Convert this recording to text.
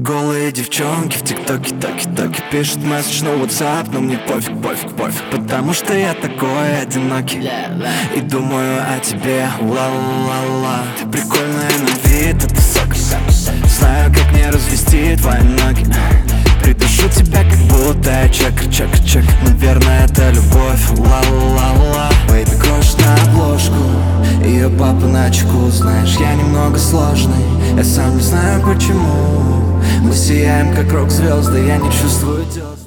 Голые девчонки в тиктоке, токи-токи пишут месседж на WhatsApp, но мне пофиг, пофиг, пофиг, потому что я такой одинокий и думаю о тебе, ла-ла-ла. Ты прикольная на вид, это сок. Знаю, как мне развести твои ноги. Придушу тебя, как будто я чекер, чекер, чекер. Наверное, это любовь, ла-ла-ла. Бэйби крошит на обложку, ее папа на чеку. Знаешь, я немного сложный, я сам не знаю почему. Мы сияем, как рок-звезды, я не чувствую дёрз.